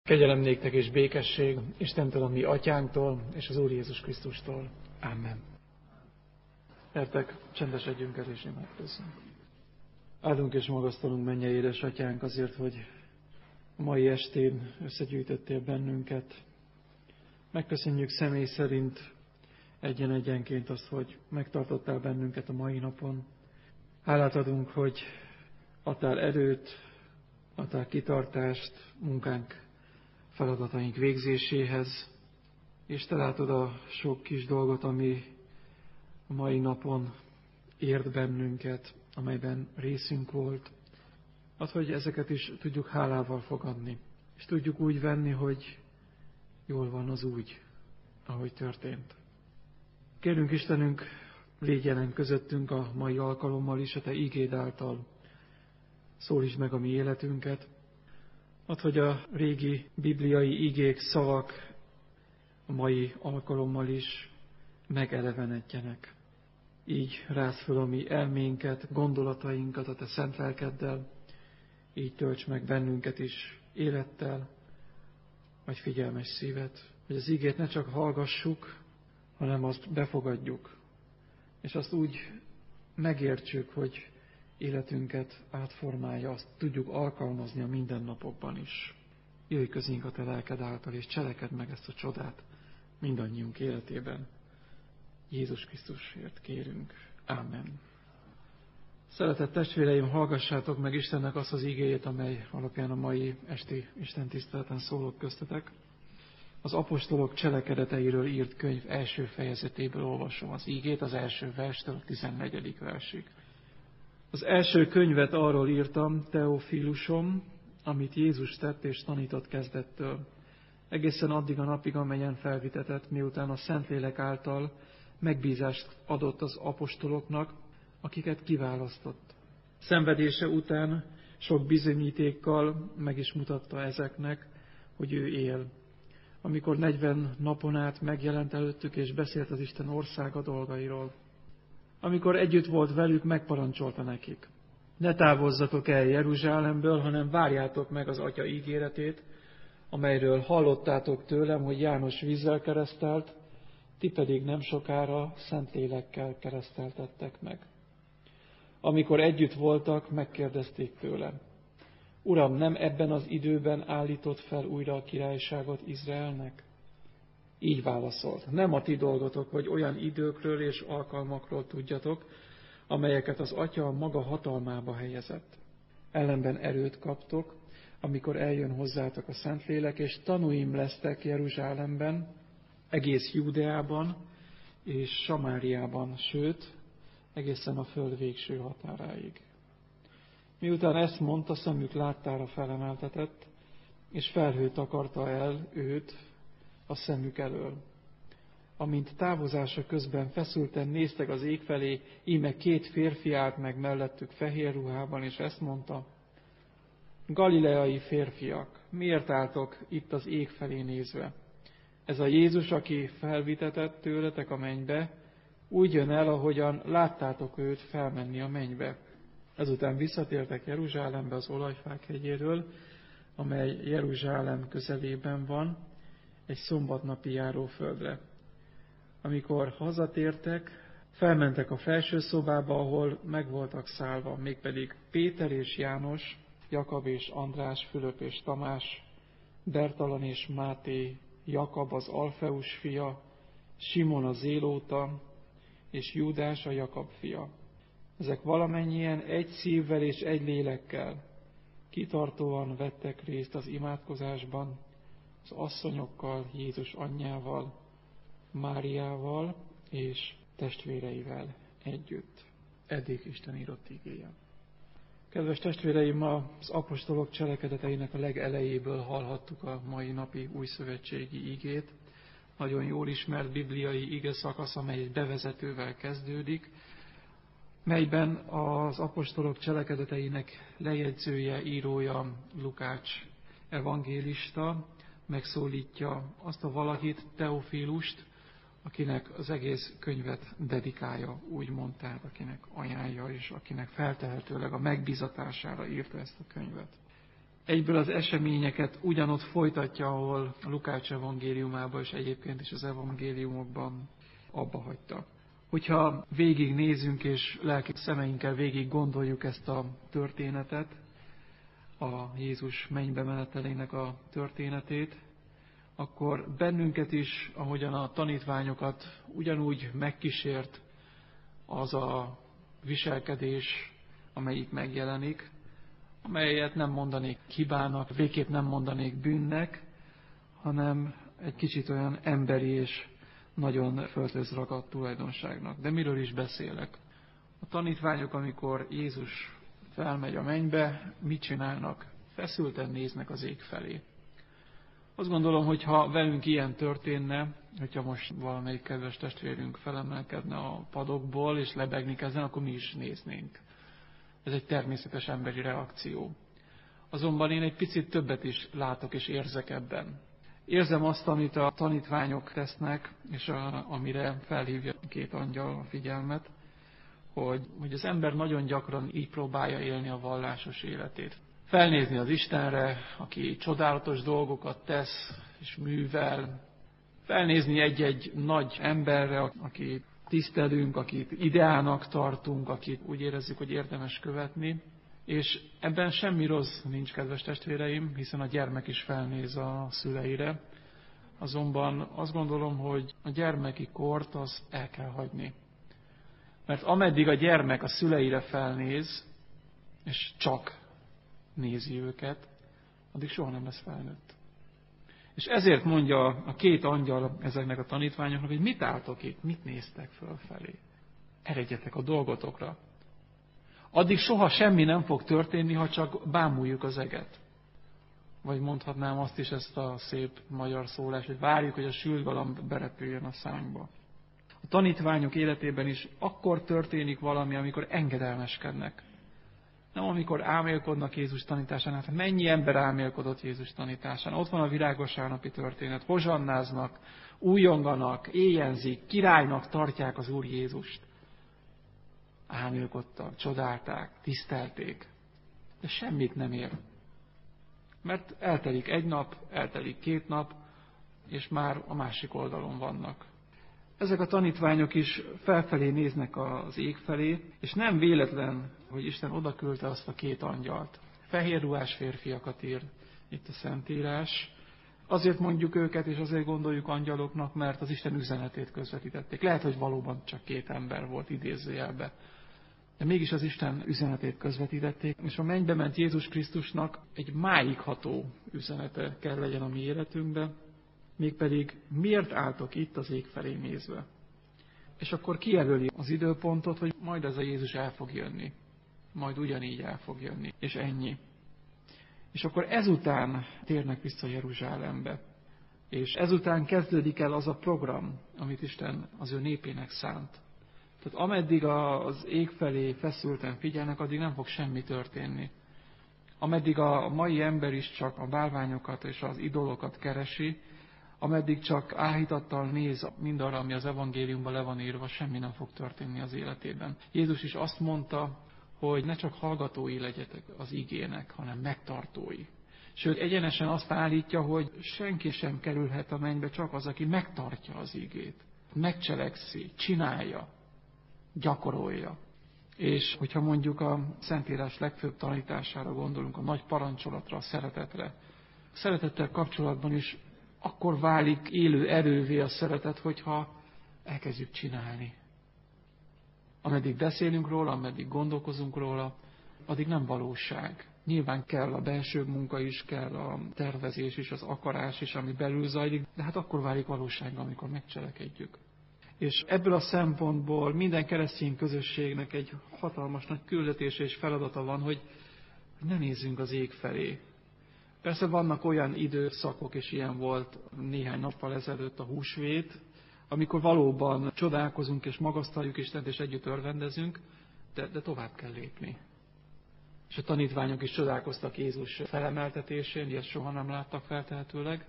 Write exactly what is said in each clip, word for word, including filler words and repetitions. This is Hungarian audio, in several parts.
Kegyelem néktek és békesség Istentől, a mi atyánktól, és az Úr Jézus Krisztustól. Amen. Értek, csendesedjünk el és imádkozzunk. Áldunk és magasztalunk, mennyei édesatyánk, azért, hogy a mai estén összegyűjtöttél bennünket. Megköszönjük személy szerint egyen-egyenként azt, hogy megtartottál bennünket a mai napon. Hálát adunk, hogy adtál erőt, adtál kitartást munkánk, feladataink végzéséhez, és te látod a sok kis dolgot, ami a mai napon ért bennünket, amelyben részünk volt. Add, hogy ezeket is tudjuk hálával fogadni, és tudjuk úgy venni, hogy jól van az úgy, ahogy történt. Kérünk Istenünk, légy jelen közöttünk a mai alkalommal is, a te ígéd által szólítsd meg a mi életünket. Add, hogy a régi bibliai igék, szavak a mai alkalommal is megelevenedjenek. Így rász föl a mi elménket, gondolatainkat a te szent lelkeddel, így tölts meg bennünket is élettel, vagy figyelmes szívet, hogy az igét ne csak hallgassuk, hanem azt befogadjuk, és azt úgy megértsük, hogy életünket átformálja, azt tudjuk alkalmazni a mindennapokban is. Jöjj közénk a te lelked által, és cselekedd meg ezt a csodát mindannyiunk életében. Jézus Krisztusért kérünk. Ámen. Szeretett testvéreim, hallgassátok meg Istennek azt az igéjét, amely alapján a mai esti istentiszteleten szólok köztetek. Az apostolok cselekedeteiről írt könyv első fejezetéből olvasom az igét, az első verstől a tizennegyedik versig. Az első könyvet arról írtam, Teofilusom, amit Jézus tett és tanított kezdettől, egészen addig a napig, amelyen felvitetett, miután a Szentlélek által megbízást adott az apostoloknak, akiket kiválasztott. Szenvedése után sok bizonyítékkal meg is mutatta ezeknek, hogy ő él. Amikor negyven napon át megjelent előttük, és beszélt az Isten országa dolgairól. Amikor együtt volt velük, megparancsolta nekik: ne távozzatok el Jeruzsálemből, hanem várjátok meg az Atya ígéretét, amelyről hallottátok tőlem, hogy János vízzel keresztelt, ti pedig nem sokára Szentlélekkel kereszteltettek meg. Amikor együtt voltak, megkérdezték tőle: Uram, nem ebben az időben állított fel újra a királyságot Izraelnek? Így válaszolt: nem a ti dolgotok, hogy olyan időkről és alkalmakról tudjatok, amelyeket az Atya a maga hatalmába helyezett. Ellenben erőt kaptok, amikor eljön hozzátok a Szentlélek, és tanúim lesztek Jeruzsálemben, egész Júdeában és Samáriában, sőt, egészen a föld végső határáig. Miután ezt mondta, szemük láttára felemeltetett, és felhő takarta el őt a szemük elől. Amint távozása közben feszülten néztek az ég felé, íme két férfi állt meg mellettük fehér ruhában, és ezt mondta: Galileai férfiak, miért álltok itt az ég felé nézve? Ez a Jézus, aki felvitetett tőletek a mennybe, úgy jön el, ahogyan láttátok őt felmenni a mennybe. Ezután visszatértek Jeruzsálembe az Olajfák hegyéről, amely Jeruzsálem közelében van, egy szombatnapi járóföldre. Amikor hazatértek, felmentek a felső szobába, ahol meg voltak szállva, mégpedig Péter és János, Jakab és András, Fülöp és Tamás, Bertalan és Máté, Jakab az Alfeus fia, Simon a Zélóta, és Júdás a Jakab fia. Ezek valamennyien egy szívvel és egy lélekkel kitartóan vettek részt az imádkozásban, az asszonyokkal, Jézus anyjával, Máriával és testvéreivel együtt. Eddig Isten írott igéje. Kedves testvéreim, ma az apostolok cselekedeteinek a legelejéből hallhattuk a mai napi újszövetségi igét. Nagyon jól ismert bibliai ige szakasz, amely egy bevezetővel kezdődik, melyben az apostolok cselekedeteinek lejegyzője, írója, Lukács evangélista megszólítja azt a valakit, Teofilust, akinek az egész könyvet dedikálja, úgymond, tehát akinek ajánlja, és akinek feltehetőleg a megbízatására írta ezt a könyvet. egyből az eseményeket ugyanott folytatja, ahol a Lukács evangéliumában és egyébként is az evangéliumokban abba hagyta. Hogyha végig nézünk és lelki szemeinkkel végig gondoljuk ezt a történetet, a Jézus mennybe menetelének a történetét, akkor bennünket is, ahogyan a tanítványokat ugyanúgy megkísért az a viselkedés, amelyik megjelenik, amelyet nem mondanék hibának, végképp nem mondanék bűnnek, hanem egy kicsit olyan emberi és nagyon földhöz ragadt tulajdonságnak. De miről is beszélek? A tanítványok, amikor Jézus felmegy a mennybe, mit csinálnak? Feszülten néznek az ég felé. Azt gondolom, hogy ha velünk ilyen történne, hogyha most valamelyik kedves testvérünk felemelkedne a padokból, és lebegni kezdene, akkor mi is néznénk. Ez egy természetes emberi reakció. Azonban én egy picit többet is látok és érzek ebben. Érzem azt, amit a tanítványok tesznek, és a, amire felhívja két angyal a figyelmet, hogy, hogy az ember nagyon gyakran így próbálja élni a vallásos életét. Felnézni az Istenre, aki csodálatos dolgokat tesz és művel. Felnézni egy-egy nagy emberre, akit tisztelünk, akit ideának tartunk, akit úgy érezzük, hogy érdemes követni. És ebben semmi rossz nincs, kedves testvéreim, hiszen a gyermek is felnéz a szüleire. Azonban azt gondolom, hogy a gyermeki kort azt el kell hagyni. Mert ameddig a gyermek a szüleire felnéz, és csak nézi őket, addig soha nem lesz felnőtt. És ezért mondja a két angyal ezeknek a tanítványoknak, hogy mit álltok itt, mit néztek fölfelé. Eredjetek a dolgotokra. Addig soha semmi nem fog történni, ha csak bámuljuk az eget. Vagy mondhatnám azt is, ezt a szép magyar szólást, hogy várjuk, hogy a sült galamb berepüljön a szánkba. A tanítványok életében is akkor történik valami, amikor engedelmeskednek. Nem amikor álmélkodnak Jézus tanításán. Hát mennyi ember álmélkodott Jézus tanításán? Ott van a virágvasárnapi történet. Hozsannáznak, újonganak, éjjenzik, királynak tartják az Úr Jézust. Álmélkodtak, csodálták, tisztelték. De semmit nem ér. Mert eltelik egy nap, eltelik két nap, és már a másik oldalon vannak. Ezek a tanítványok is felfelé néznek az ég felé, és nem véletlen, hogy Isten odaküldte azt a két angyalt. Fehér ruhás férfiakat ír itt a Szentírás. Azért mondjuk őket, és azért gondoljuk angyaloknak, mert az Isten üzenetét közvetítették. Lehet, hogy valóban csak két ember volt idézőjelbe. De mégis az Isten üzenetét közvetítették, és a mennybe ment Jézus Krisztusnak egy máig ható üzenete kell legyen a mi életünkben, mégpedig miért álltok itt az ég felé nézve. És akkor kijelöli az időpontot, hogy majd ez a Jézus el fog jönni. Majd ugyanígy el fog jönni. És ennyi. És akkor ezután térnek vissza Jeruzsálembe. És ezután kezdődik el az a program, amit Isten az ő népének szánt. Tehát ameddig az ég felé feszülten figyelnek, addig nem fog semmi történni. Ameddig a mai ember is csak a bálványokat és az idolokat keresi, ameddig csak áhítattal néz mindarra, ami az evangéliumban le van írva, semmi nem fog történni az életében. Jézus is azt mondta, hogy ne csak hallgatói legyetek az igének, hanem megtartói. Sőt, egyenesen azt állítja, hogy senki sem kerülhet a mennybe, csak az, aki megtartja az igét. Megcselekszi, csinálja, gyakorolja. És hogyha mondjuk a Szentírás legfőbb tanítására gondolunk, a nagy parancsolatra, a szeretetre, a szeretettel kapcsolatban is akkor válik élő erővé a szeretet, hogyha elkezdjük csinálni. Ameddig beszélünk róla, ameddig gondolkozunk róla, addig nem valóság. Nyilván kell a belső munka is, kell a tervezés is, az akarás is, ami belül zajlik, de hát akkor válik valóság, amikor megcselekedjük. És ebből a szempontból minden keresztény közösségnek egy hatalmas nagy küldetése és feladata van, hogy ne nézzünk az ég felé. Persze vannak olyan időszakok, és ilyen volt néhány nappal ezelőtt a húsvét, amikor valóban csodálkozunk és magasztaljuk Istent, és együtt örvendezünk, de, de tovább kell lépni. És a tanítványok is csodálkoztak Jézus felemeltetésén, ilyet soha nem láttak feltehetőleg,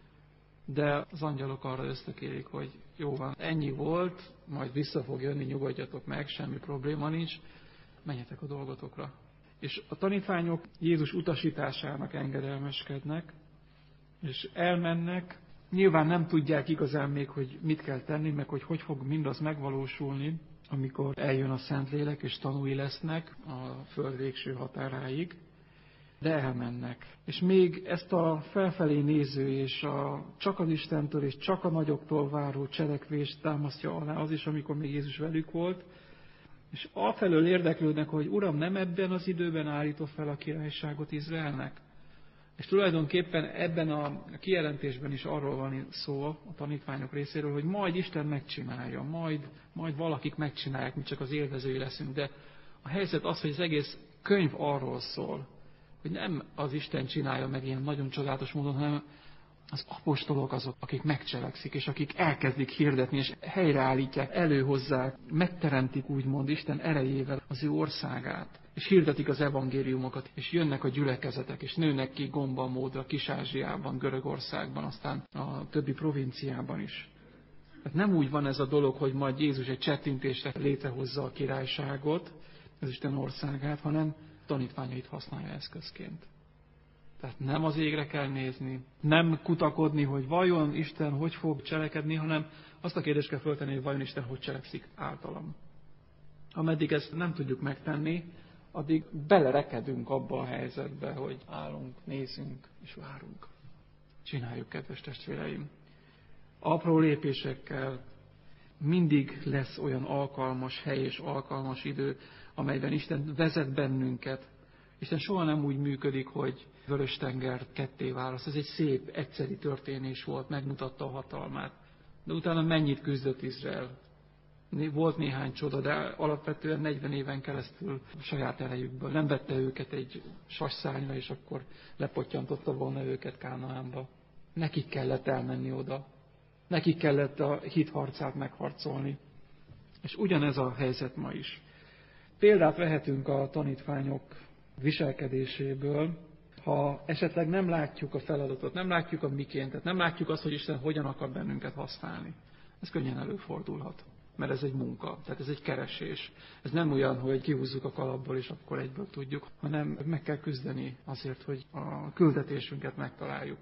de az angyalok arra ösztökélik, hogy jó van, ennyi volt, majd vissza fog jönni, nyugodjatok meg, semmi probléma nincs, menjetek a dolgotokra. És a tanítványok Jézus utasításának engedelmeskednek, és elmennek. Nyilván nem tudják igazán még, hogy mit kell tenni, meg hogy hogy fog mindaz megvalósulni, amikor eljön a Szentlélek, és tanúi lesznek a föld végső határáig. De elmennek. És még ezt a felfelé néző és a csak az Istentől és csak a nagyoktól váró cselekvést támasztja alá az is, amikor még Jézus velük volt, és afelől érdeklődnek, hogy Uram, nem ebben az időben állított fel a királyságot Izraelnek? És tulajdonképpen ebben a kijelentésben is arról van szó a tanítványok részéről, hogy majd Isten megcsinálja, majd, majd valakik megcsinálják, mi csak az élvezői leszünk. De a helyzet az, hogy az egész könyv arról szól, hogy nem az Isten csinálja meg ilyen nagyon csodálatos módon, hanem az apostolok azok, akik megcselekszik, és akik elkezdik hirdetni, és helyreállítják, előhozzák, megteremtik úgymond Isten erejével az ő országát, és hirdetik az evangéliumokat, és jönnek a gyülekezetek, és nőnek ki gomba módra Kis-Ázsiában, Görögországban, aztán a többi provinciában is. Tehát nem úgy van ez a dolog, hogy majd Jézus egy csettintésre létrehozza a királyságot, az Isten országát, hanem tanítványait használja eszközként. Tehát nem az égre kell nézni, nem kutakodni, hogy vajon Isten hogy fog cselekedni, hanem azt a kérdést kell föltenni, hogy vajon Isten hogy cselekszik általam. Ameddig ezt nem tudjuk megtenni, addig belerekedünk abba a helyzetbe, hogy állunk, nézünk és várunk. Csináljuk, kedves testvéreim. Apró lépésekkel mindig lesz olyan alkalmas hely és alkalmas idő, amelyben Isten vezet bennünket. Isten soha nem úgy működik, hogy Vörös-tenger ketté választ. Ez egy szép, egyszeri történés volt, megmutatta a hatalmát. De utána mennyit küzdött Izrael? Volt néhány csoda, de alapvetően negyven éven keresztül saját erejükből. Nem vette őket egy sasszárnyra, és akkor lepottyantotta volna őket Kánaánba. Nekik kellett elmenni oda. Nekik kellett a hit harcát megharcolni. És ugyanez a helyzet ma is. Példát vehetünk a tanítványok viselkedéséből, ha esetleg nem látjuk a feladatot, nem látjuk a mikéntet, nem látjuk azt, hogy Isten hogyan akar bennünket használni. Ez könnyen előfordulhat, mert ez egy munka, tehát ez egy keresés. Ez nem olyan, hogy kihúzzuk a kalapból, és akkor egyből tudjuk, hanem meg kell küzdeni azért, hogy a küldetésünket megtaláljuk.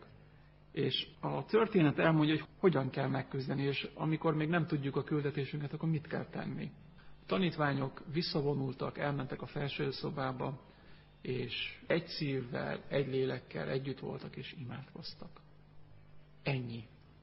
És a történet elmondja, hogy hogyan kell megküzdeni, és amikor még nem tudjuk a küldetésünket, akkor mit kell tenni. A tanítványok visszavonultak, elmentek a felső szobába, és egy szívvel, egy lélekkel együtt voltak és imádkoztak. Ennyi.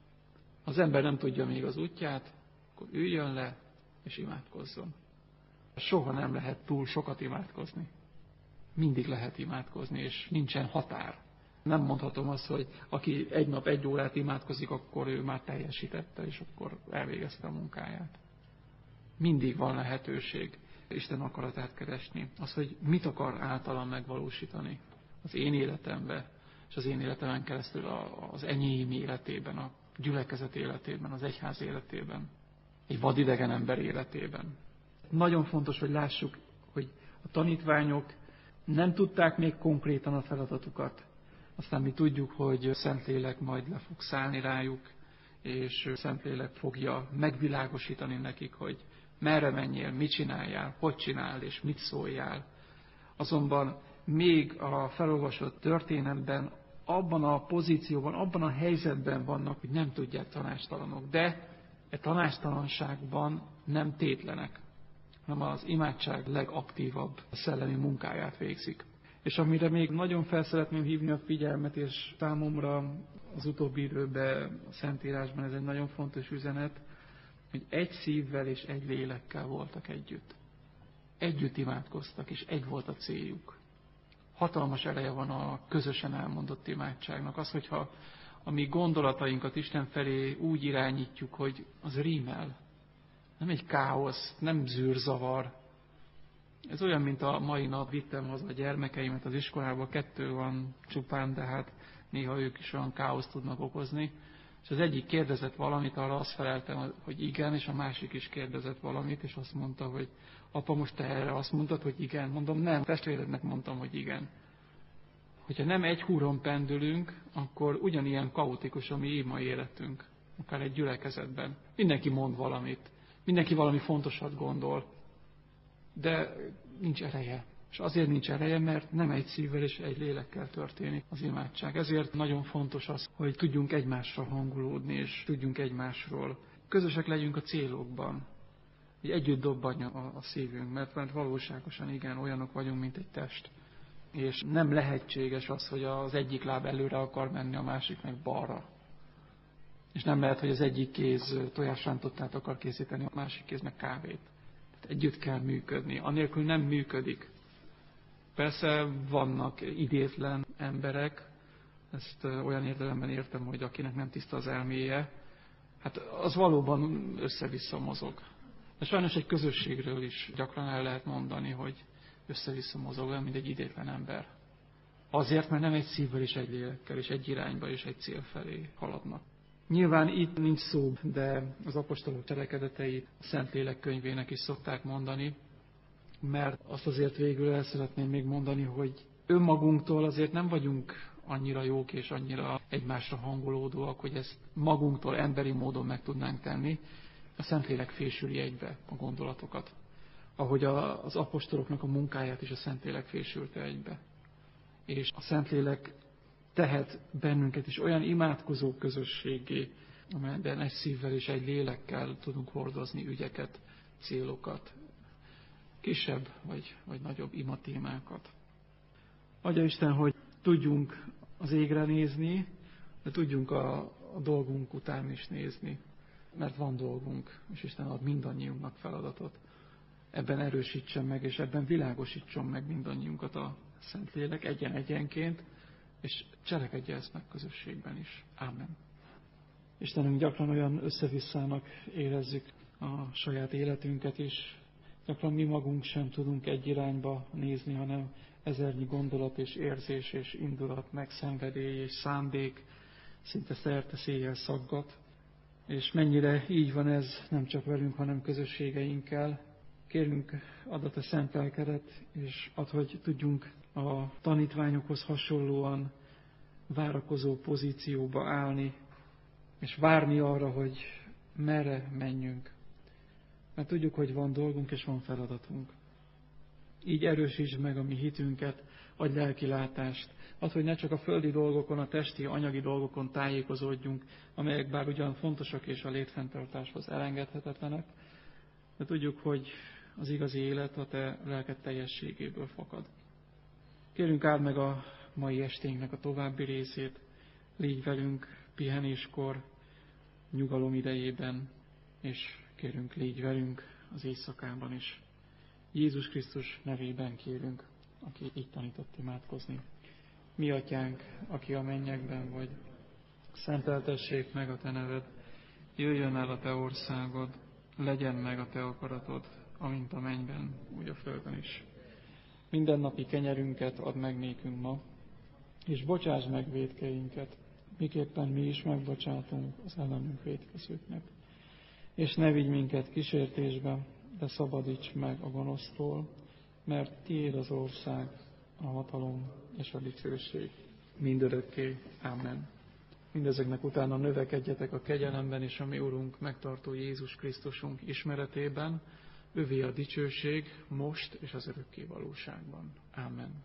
Az ember nem tudja még az útját, akkor üljön le és imádkozzon. Soha nem lehet túl sokat imádkozni. Mindig lehet imádkozni, és nincsen határ. Nem mondhatom azt, hogy aki egy nap egy órát imádkozik, akkor ő már teljesítette, és akkor elvégezte a munkáját. Mindig van lehetőség Isten akaratát keresni. Az, hogy mit akar általam megvalósítani az én életemben, és az én életemen keresztül az enyém életében, a gyülekezet életében, az egyház életében, egy vadidegen ember életében. Nagyon fontos, hogy lássuk, hogy a tanítványok nem tudták még konkrétan a feladatukat. Aztán mi tudjuk, hogy Szentlélek majd le fog szállni rájuk, és Szentlélek fogja megvilágosítani nekik, hogy merre menjél, mit csináljál, hogy csinál és mit szóljál. Azonban még a felolvasott történetben abban a pozícióban, abban a helyzetben vannak, hogy nem tudják tanácstalanok, de e tanácstalanságban nem tétlenek, hanem az imádság legaktívabb szellemi munkáját végzik. És amire még nagyon fel szeretném hívni a figyelmet, és számomra az utóbbi időben, a Szentírásban ez egy nagyon fontos üzenet, hogy egy szívvel és egy lélekkel voltak együtt. Együtt imádkoztak, és egy volt a céljuk. Hatalmas ereje van a közösen elmondott imádságnak. Az, hogyha a mi gondolatainkat Isten felé úgy irányítjuk, hogy az rímel. Nem egy káosz, nem zűrzavar. Ez olyan, mint a mai nap vittem haza a gyermekeimet az iskolába. Kettő van csupán, de hát néha ők is olyan káoszt tudnak okozni. És az egyik kérdezett valamit, arra azt feleltem, hogy igen, és a másik is kérdezett valamit, és azt mondta, hogy apa, most te erre azt mondtad, hogy igen. Mondom, nem, testvérednek mondtam, hogy igen. Hogyha nem egy húron pendülünk, akkor ugyanilyen kaotikus a mi mai életünk, akár egy gyülekezetben. Mindenki mond valamit, mindenki valami fontosat gondol, de nincs ereje, És azért nincs ereje, mert nem egy szívvel és egy lélekkel történik az imádság. Ezért nagyon fontos az, hogy tudjunk egymásra hangolódni, és tudjunk egymásról. Közösek legyünk a célokban, hogy együtt dobbanja a, a szívünk, mert, mert valóságosan igen, olyanok vagyunk, mint egy test. És nem lehetséges az, hogy az egyik láb előre akar menni, a másik meg balra. És nem lehet, hogy az egyik kéz tojásrántottát akar készíteni, a másik kéz meg kávét. Tehát együtt kell működni. Anélkül nem működik. Persze vannak idétlen emberek, ezt olyan értelemben értem, hogy akinek nem tiszta az elméje, hát az valóban össze-vissza mozog. De sajnos egy közösségről is gyakran el lehet mondani, hogy össze-vissza mozog, olyan, mint egy idétlen ember. Azért, mert nem egy szívvel és egy lélekkel, és egy irányba és egy cél felé haladnak. Nyilván itt nincs szó, de az apostolok cselekedetei a Szentlélek könyvének is szokták mondani, mert azt azért végül el szeretném még mondani, hogy önmagunktól azért nem vagyunk annyira jók és annyira egymásra hangolódóak, hogy ezt magunktól emberi módon meg tudnánk tenni. A Szentlélek fésüli egybe a gondolatokat. Ahogy a, az apostoloknak a munkáját is a Szentlélek fésülte egybe. És a Szentlélek tehet bennünket is olyan imádkozó közösségé, amelyben egy szívvel és egy lélekkel tudunk hordozni ügyeket, célokat, kisebb vagy, vagy nagyobb imatémákat. Adja Isten, hogy tudjunk az égre nézni, de tudjunk a, a dolgunk után is nézni, mert van dolgunk, és Isten ad mindannyiunknak feladatot. Ebben erősítsen meg, és ebben világosítson meg mindannyiunkat a Szentlélek egyen-egyenként, és cselekedje ezt meg közösségben is. Ámen. Istenünk, gyakran olyan összevisszának érezzük a saját életünket is. Gyakran mi magunk sem tudunk egy irányba nézni, hanem ezernyi gondolat és érzés és indulat, meg szenvedély és szándék szinte szerte széjjel szaggat. És mennyire így van ez nem csak velünk, hanem közösségeinkkel. Kérünk, add a te szent lelkedet, és add, hogy tudjunk a tanítványokhoz hasonlóan várakozó pozícióba állni, és várni arra, hogy merre menjünk. Mert tudjuk, hogy van dolgunk és van feladatunk. Így erősítsd meg a mi hitünket, adj lelki látást, add, hogy ne csak a földi dolgokon, a testi, anyagi dolgokon tájékozódjunk, amelyek bár ugyan fontosak és a létfenntartáshoz elengedhetetlenek, de tudjuk, hogy az igazi élet a te lelked teljességéből fakad. Kérünk, áld meg a mai esténknek a további részét, légy velünk pihenéskor, nyugalom idejében, és kérünk, légy velünk az éjszakában is. Jézus Krisztus nevében kérünk, aki így tanított imádkozni. Mi atyánk, aki a mennyekben vagy, szenteltessék meg a te neved, jöjjön el a te országod, legyen meg a te akaratod, amint a mennyben, úgy a földön is. Mindennapi kenyerünket add meg nékünk ma, és bocsásd meg vétkeinket, miképpen mi is megbocsátunk az ellenünk vétkezőknek. És ne vigy minket kísértésbe, de szabadíts meg a gonosztól, mert tiéd az ország, a hatalom és a dicsőség mindörökké. Amen. Mindezeknek utána növekedjetek a kegyelemben és a mi Urunk, megtartó Jézus Krisztusunk ismeretében, övé a dicsőség most és az örökké valóságban. Amen.